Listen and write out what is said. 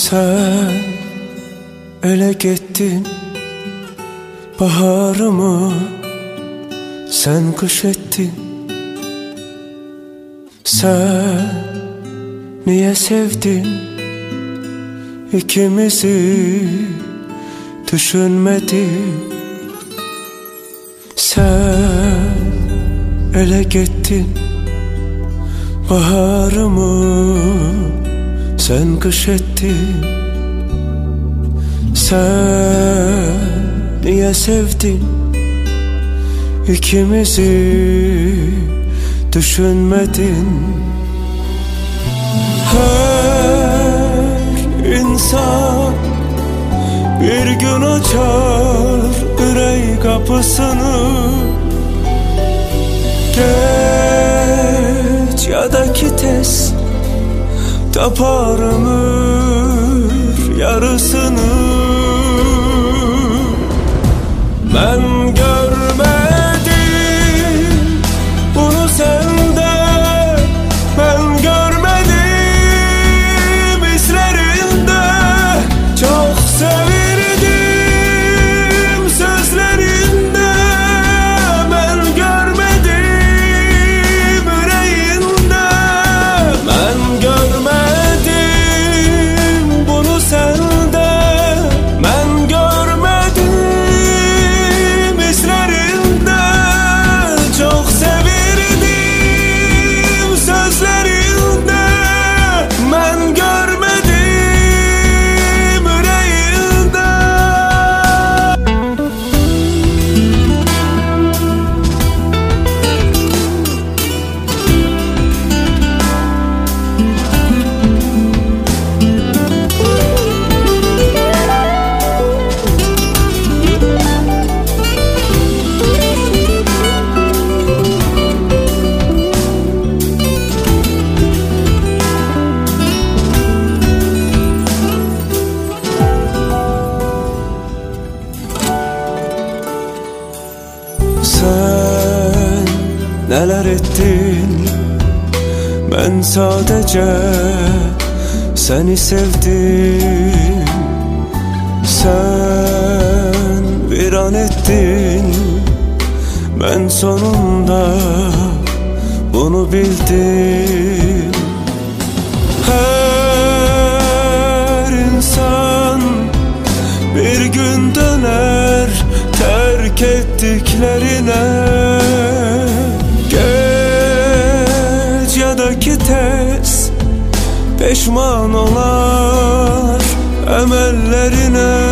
Sen ele gittin baharımı, sen kış ettin. Sen niye sevdin ikimizi, düşünmedin. Sen ele gittin baharımı, sen kış ettin. Sen niye sevdin ikimizi, düşünmedin. Her insan bir gün açar yüreği kapısını. Geç ya da ki tez tapar ömür yarısını. Ben görmedim bunu sende, ben görmedim hislerinde. Çok sevirdim sözlerinde, ben görmedim yüreğinde. Ben görmedim bunu sende, ben görmedim hislerinde. Çok sevirdim sözlerinde, ben görmedim yüreğinde. Sen neler ettin, ben sadece seni sevdim. Sen viran ettin, ben sonunda bunu bildim. Her insan bir gün döner terk ettiklerine. Geç ya da ki tez peşman olar emellerine.